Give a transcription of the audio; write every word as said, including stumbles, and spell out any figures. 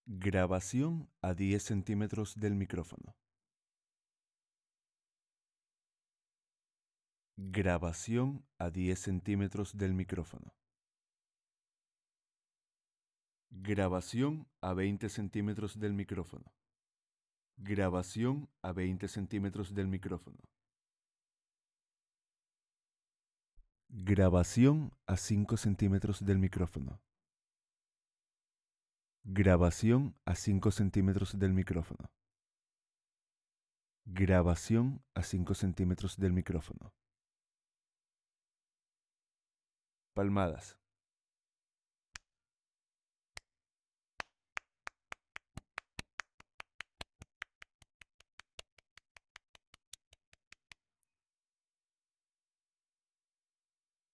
Grabación a diez centímetros del micrófono. Grabación a diez centímetros del micrófono. Grabación a veinte centímetros del micrófono. Grabación a veinte centímetros del micrófono. Grabación a cinco centímetros del micrófono. Grabación a cinco centímetros del micrófono. Grabación a cinco centímetros del micrófono. Palmadas.